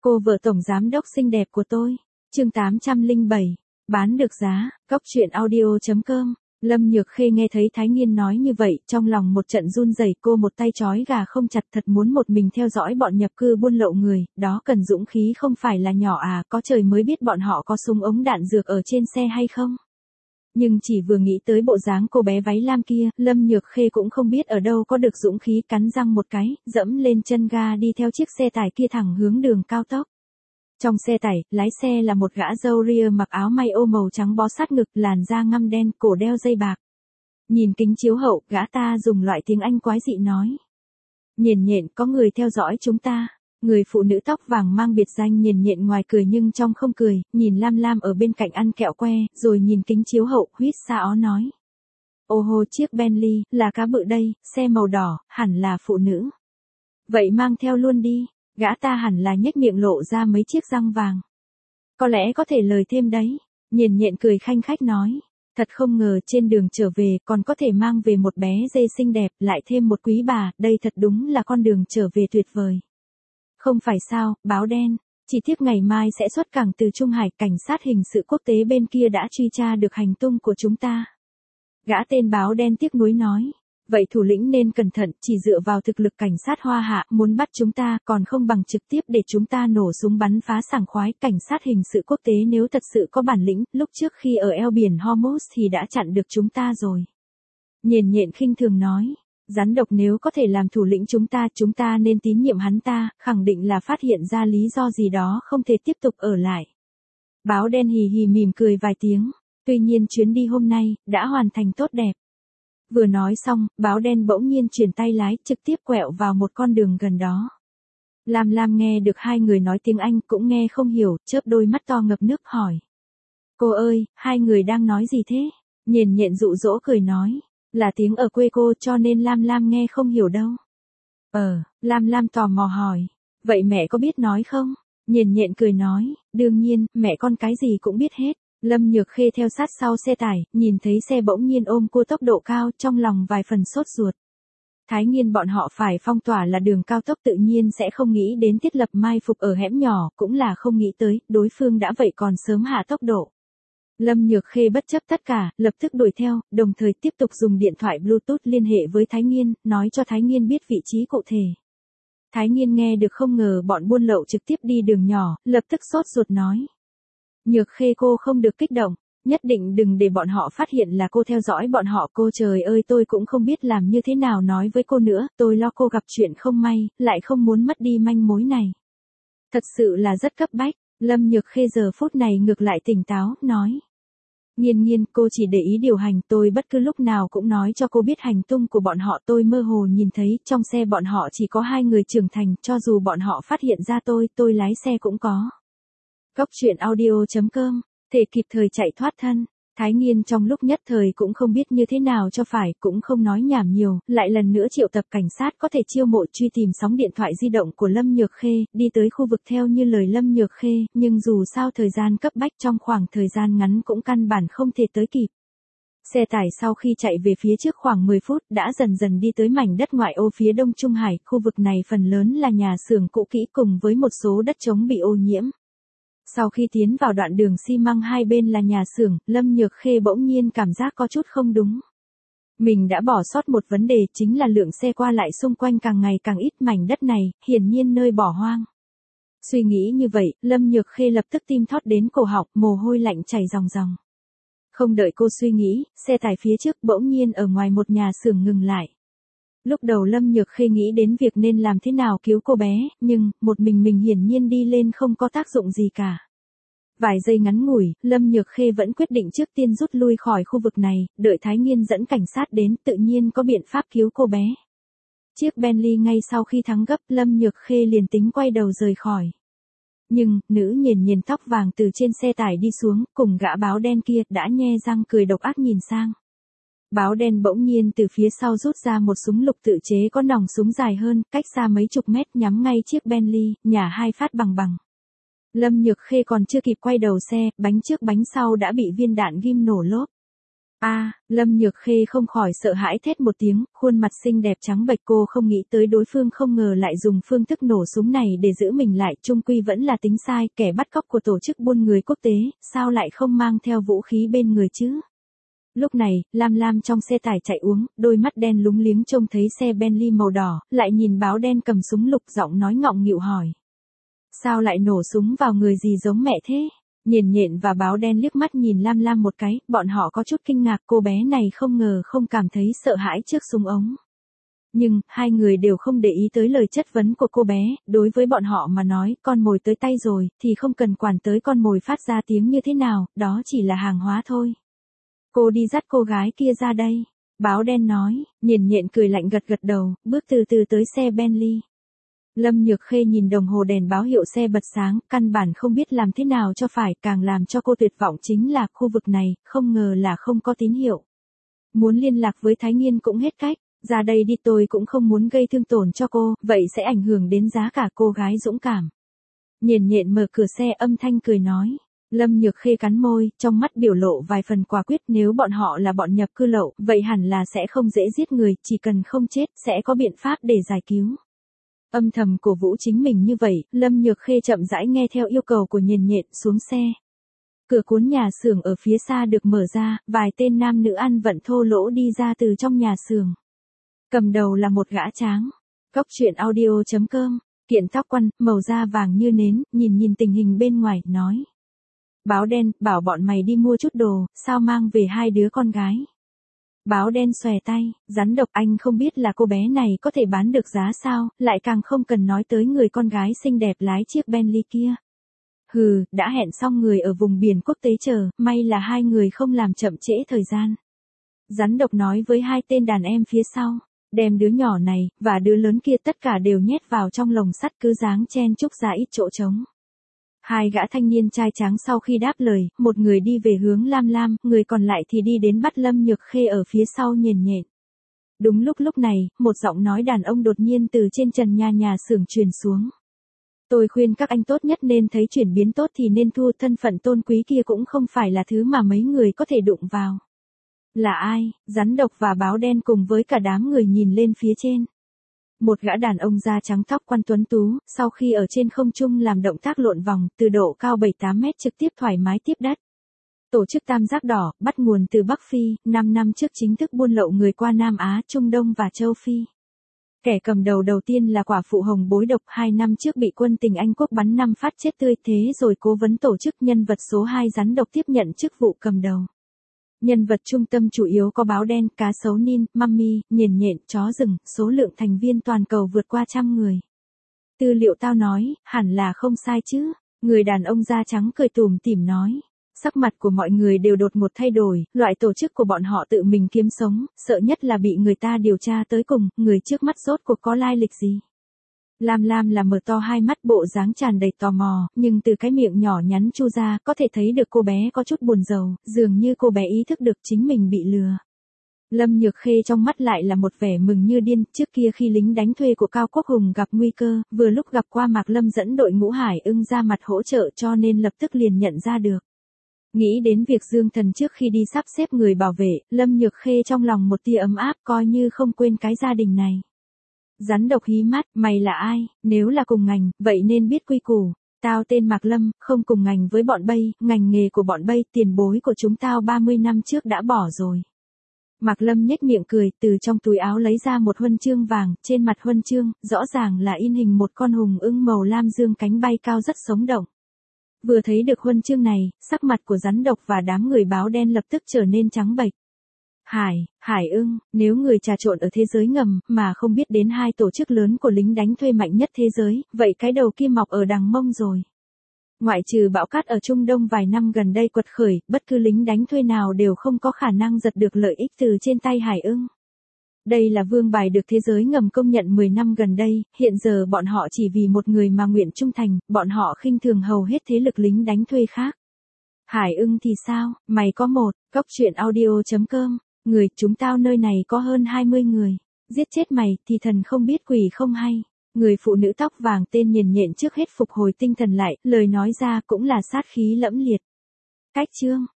Cô vợ tổng giám đốc xinh đẹp của tôi. Chương 807. Bán được giá. Cóc truyện audio.com. Lâm Nhược Khê nghe thấy Thái Nghiên nói như vậy, trong lòng một trận run rẩy, cô một tay trói gà không chặt, thật muốn một mình theo dõi bọn nhập cư buôn lậu người, đó cần dũng khí không phải là nhỏ à, có trời mới biết bọn họ có súng ống đạn dược ở trên xe hay không. Nhưng chỉ vừa nghĩ tới bộ dáng cô bé váy lam kia, Lâm Nhược Khê cũng không biết ở đâu có được dũng khí, cắn răng một cái, dẫm lên chân ga đi theo chiếc xe tải kia thẳng hướng đường cao tốc. Trong xe tải, lái xe là một gã râu ria mặc áo may ô màu trắng bó sát ngực, làn da ngăm đen, cổ đeo dây bạc. Nhìn kính chiếu hậu, gã ta dùng loại tiếng Anh quái dị nói. Nhện nhện, có người theo dõi chúng ta. Người phụ nữ tóc vàng mang biệt danh Nhện nhện ngoài cười nhưng trong không cười, nhìn Lam Lam ở bên cạnh ăn kẹo que, rồi nhìn kính chiếu hậu, huýt xa ó nói. Ô hô, chiếc Bentley, là cá bự đây, xe màu đỏ, hẳn là phụ nữ. Vậy mang theo luôn đi. Gã ta hẳn là nhếch miệng lộ ra mấy chiếc răng vàng. Có lẽ có thể lời thêm đấy. Nhện nhện cười khanh khách nói. Thật không ngờ trên đường trở về còn có thể mang về một bé dê xinh đẹp, lại thêm một quý bà, đây thật đúng là con đường trở về tuyệt vời. Không phải sao, báo đen. Chỉ tiếc ngày mai sẽ xuất cảng từ Trung Hải, cảnh sát hình sự quốc tế bên kia đã truy tra được hành tung của chúng ta. Gã tên báo đen tiếc nuối nói. Vậy thủ lĩnh nên cẩn thận, chỉ dựa vào thực lực cảnh sát Hoa Hạ muốn bắt chúng ta còn không bằng trực tiếp để chúng ta nổ súng bắn phá sảng khoái. Cảnh sát hình sự quốc tế nếu thật sự có bản lĩnh, lúc trước khi ở eo biển Hormuz thì đã chặn được chúng ta rồi. Nhện nhện khinh thường nói, rắn độc nếu có thể làm thủ lĩnh chúng ta nên tín nhiệm hắn ta, khẳng định là phát hiện ra lý do gì đó không thể tiếp tục ở lại. Báo đen hì hì mỉm cười vài tiếng, tuy nhiên chuyến đi hôm nay đã hoàn thành tốt đẹp. Vừa nói xong, báo đen bỗng nhiên chuyển tay lái, trực tiếp quẹo vào một con đường gần đó. Lam Lam nghe được hai người nói tiếng Anh cũng nghe không hiểu, chớp đôi mắt to ngập nước hỏi. Cô ơi, hai người đang nói gì thế? Nhện nhện dụ dỗ cười nói. Là tiếng ở quê cô cho nên Lam Lam nghe không hiểu đâu. Lam Lam tò mò hỏi. Vậy mẹ có biết nói không? Nhện nhện cười nói. Đương nhiên, mẹ con cái gì cũng biết hết. Lâm Nhược Khê theo sát sau xe tải, nhìn thấy xe bỗng nhiên ôm cua tốc độ cao, trong lòng vài phần sốt ruột. Thái Nghiên bọn họ phải phong tỏa là đường cao tốc, tự nhiên sẽ không nghĩ đến thiết lập mai phục ở hẻm nhỏ, cũng là không nghĩ tới, đối phương đã vậy còn sớm hạ tốc độ. Lâm Nhược Khê bất chấp tất cả, lập tức đuổi theo, đồng thời tiếp tục dùng điện thoại Bluetooth liên hệ với Thái Nghiên, nói cho Thái Nghiên biết vị trí cụ thể. Thái Nghiên nghe được không ngờ bọn buôn lậu trực tiếp đi đường nhỏ, lập tức sốt ruột nói. Nhược Khê cô không được kích động, nhất định đừng để bọn họ phát hiện là cô theo dõi bọn họ. Cô trời ơi, tôi cũng không biết làm như thế nào nói với cô nữa, tôi lo cô gặp chuyện không may, lại không muốn mất đi manh mối này. Thật sự là rất cấp bách. Lâm Nhược Khê giờ phút này ngược lại tỉnh táo, nói. Nghiên nghiên, cô chỉ để ý điều hành, tôi bất cứ lúc nào cũng nói cho cô biết hành tung của bọn họ. Tôi mơ hồ nhìn thấy trong xe bọn họ chỉ có hai người trưởng thành, cho dù bọn họ phát hiện ra tôi lái xe cũng có. Cóc truyện audio.com, thể kịp thời chạy thoát thân. Thái Nghiên trong lúc nhất thời cũng không biết như thế nào cho phải, cũng không nói nhảm nhiều, lại lần nữa triệu tập cảnh sát có thể chiêu mộ truy tìm sóng điện thoại di động của Lâm Nhược Khê, đi tới khu vực theo như lời Lâm Nhược Khê, nhưng dù sao thời gian cấp bách, trong khoảng thời gian ngắn cũng căn bản không thể tới kịp. Xe tải sau khi chạy về phía trước khoảng 10 phút đã dần dần đi tới mảnh đất ngoại ô phía đông Trung Hải, khu vực này phần lớn là nhà xưởng cũ kỹ cùng với một số đất trống bị ô nhiễm. Sau khi tiến vào đoạn đường xi măng hai bên là nhà xưởng, Lâm Nhược Khê bỗng nhiên cảm giác có chút không đúng. Mình đã bỏ sót một vấn đề, chính là lượng xe qua lại xung quanh càng ngày càng ít, mảnh đất này, hiển nhiên nơi bỏ hoang. Suy nghĩ như vậy, Lâm Nhược Khê lập tức tim thót đến cổ họng, mồ hôi lạnh chảy ròng ròng. Không đợi cô suy nghĩ, xe tải phía trước bỗng nhiên ở ngoài một nhà xưởng ngừng lại. Lúc đầu Lâm Nhược Khê nghĩ đến việc nên làm thế nào cứu cô bé, nhưng, một mình hiển nhiên đi lên không có tác dụng gì cả. Vài giây ngắn ngủi, Lâm Nhược Khê vẫn quyết định trước tiên rút lui khỏi khu vực này, đợi Thái Nghiên dẫn cảnh sát đến, tự nhiên có biện pháp cứu cô bé. Chiếc Bentley ngay sau khi thắng gấp, Lâm Nhược Khê liền tính quay đầu rời khỏi. Nhưng, nữ nhện nhện tóc vàng từ trên xe tải đi xuống, cùng gã báo đen kia, đã nhe răng cười độc ác nhìn sang. Báo đen bỗng nhiên từ phía sau rút ra một súng lục tự chế có nòng súng dài hơn, cách xa mấy chục mét, nhắm ngay chiếc Bentley, nhả hai phát bằng bằng. Lâm Nhược Khê còn chưa kịp quay đầu xe, bánh trước bánh sau đã bị viên đạn ghim nổ lốp. Lâm Nhược Khê không khỏi sợ hãi thét một tiếng, khuôn mặt xinh đẹp trắng bệch, cô không nghĩ tới đối phương không ngờ lại dùng phương thức nổ súng này để giữ mình lại, chung quy vẫn là tính sai, kẻ bắt cóc của tổ chức buôn người quốc tế, sao lại không mang theo vũ khí bên người chứ? Lúc này, Lam Lam trong xe tải chạy uống, đôi mắt đen lúng liếng trông thấy xe Bentley màu đỏ, lại nhìn báo đen cầm súng lục, giọng nói ngọng nghịu hỏi. Sao lại nổ súng vào người gì giống mẹ thế? Nhện Nhện và báo đen liếc mắt nhìn Lam Lam một cái, bọn họ có chút kinh ngạc, cô bé này không ngờ không cảm thấy sợ hãi trước súng ống. Nhưng, hai người đều không để ý tới lời chất vấn của cô bé, đối với bọn họ mà nói, con mồi tới tay rồi, thì không cần quản tới con mồi phát ra tiếng như thế nào, đó chỉ là hàng hóa thôi. Cô đi dắt cô gái kia ra đây. Báo đen nói, Nhện Nhện cười lạnh gật gật đầu, bước từ từ tới xe Bentley. Lâm Nhược Khê nhìn đồng hồ đèn báo hiệu xe bật sáng, căn bản không biết làm thế nào cho phải, càng làm cho cô tuyệt vọng chính là khu vực này, không ngờ là không có tín hiệu. Muốn liên lạc với Thái Nghiên cũng hết cách, ra đây đi, tôi cũng không muốn gây thương tổn cho cô, vậy sẽ ảnh hưởng đến giá cả, cô gái dũng cảm. Nhện Nhện mở cửa xe âm thanh cười nói. Lâm Nhược Khê cắn môi, trong mắt biểu lộ vài phần quả quyết, nếu bọn họ là bọn nhập cư lậu, vậy hẳn là sẽ không dễ giết người, chỉ cần không chết, sẽ có biện pháp để giải cứu. Âm thầm cổ vũ chính mình như vậy, Lâm Nhược Khê chậm rãi nghe theo yêu cầu của Nhện Nhện, xuống xe. Cửa cuốn nhà xưởng ở phía xa được mở ra, vài tên nam nữ ăn vận thô lỗ đi ra từ trong nhà xưởng. Cầm đầu là một gã tráng. Góc truyện audio.com, kiện tóc quăn, màu da vàng như nến, nhìn tình hình bên ngoài, nói. Báo đen, bảo bọn mày đi mua chút đồ, sao mang về hai đứa con gái. Báo đen xòe tay, rắn độc, anh không biết là cô bé này có thể bán được giá sao, lại càng không cần nói tới người con gái xinh đẹp lái chiếc Bentley kia. Hừ, đã hẹn xong người ở vùng biển quốc tế chờ, may là hai người không làm chậm trễ thời gian. Rắn độc nói với hai tên đàn em phía sau, đem đứa nhỏ này, và đứa lớn kia tất cả đều nhét vào trong lồng sắt, cứ dáng chen chúc ra ít chỗ trống. Hai gã thanh niên trai tráng sau khi đáp lời, một người đi về hướng Lam Lam, người còn lại thì đi đến bắt Lâm Nhược Khê ở phía sau Nhện Nhện. Đúng lúc này, một giọng nói đàn ông đột nhiên từ trên trần nhà xưởng truyền xuống. Tôi khuyên các anh tốt nhất nên thấy chuyển biến tốt thì nên thu, thân phận tôn quý kia cũng không phải là thứ mà mấy người có thể đụng vào. Là ai? Rắn độc và báo đen cùng với cả đám người nhìn lên phía trên. Một gã đàn ông da trắng tóc quăn tuấn tú, sau khi ở trên không trung làm động tác lộn vòng, từ độ cao 7-8 mét trực tiếp thoải mái tiếp đất. Tổ chức Tam Giác Đỏ, bắt nguồn từ Bắc Phi, 5 năm trước chính thức buôn lậu người qua Nam Á, Trung Đông và Châu Phi. Kẻ cầm đầu tiên là quả phụ hồng bối độc, 2 năm trước bị quân tình Anh quốc bắn 5 phát chết tươi, thế rồi cố vấn tổ chức nhân vật số 2 rắn độc tiếp nhận chức vụ cầm đầu. Nhân vật trung tâm chủ yếu có báo đen, cá sấu nin, mummy, Nhện Nhện, chó rừng, số lượng thành viên toàn cầu vượt qua 100 người. Tư liệu tao nói, hẳn là không sai chứ, người đàn ông da trắng cười tủm tỉm nói. Sắc mặt của mọi người đều đột ngột thay đổi, loại tổ chức của bọn họ tự mình kiếm sống, sợ nhất là bị người ta điều tra tới cùng, người trước mắt rốt cuộc có lai lịch gì. Lam Lam là mở to hai mắt, bộ dáng tràn đầy tò mò, nhưng từ cái miệng nhỏ nhắn chu ra, có thể thấy được cô bé có chút buồn rầu, dường như cô bé ý thức được chính mình bị lừa. Lâm Nhược Khê trong mắt lại là một vẻ mừng như điên, trước kia khi lính đánh thuê của Cao Quốc Hùng gặp nguy cơ, vừa lúc gặp qua Mạc Lâm dẫn đội Ngũ Hải Ưng ra mặt hỗ trợ cho nên lập tức liền nhận ra được. Nghĩ đến việc Dương Thần trước khi đi sắp xếp người bảo vệ, Lâm Nhược Khê trong lòng một tia ấm áp, coi như không quên cái gia đình này. Rắn độc hí mắt, mày là ai, nếu là cùng ngành, vậy nên biết quy củ. Tao tên Mạc Lâm, không cùng ngành với bọn Bay, ngành nghề của bọn Bay, tiền bối của chúng tao 30 năm trước đã bỏ rồi. Mạc Lâm nhếch miệng cười, từ trong túi áo lấy ra một huân chương vàng, trên mặt huân chương, rõ ràng là in hình một con hùng ưng màu lam dương cánh bay cao rất sống động. Vừa thấy được huân chương này, sắc mặt của rắn độc và đám người báo đen lập tức trở nên trắng bệch. Hải ưng, nếu người trà trộn ở thế giới ngầm, mà không biết đến hai tổ chức lớn của lính đánh thuê mạnh nhất thế giới, vậy cái đầu kia mọc ở đằng mông rồi. Ngoại trừ bão cát ở Trung Đông vài năm gần đây quật khởi, bất cứ lính đánh thuê nào đều không có khả năng giật được lợi ích từ trên tay Hải ưng. Đây là vương bài được thế giới ngầm công nhận 10 năm gần đây, hiện giờ bọn họ chỉ vì một người mà nguyện trung thành, bọn họ khinh thường hầu hết thế lực lính đánh thuê khác. Hải ưng thì sao, mày có một, góc truyện audio.com, người, chúng tao nơi này có hơn 20 người, giết chết mày thì thần không biết quỷ không hay. Người phụ nữ tóc vàng tên Nhện Nhện trước hết phục hồi tinh thần lại, lời nói ra cũng là sát khí lẫm liệt. Cách chương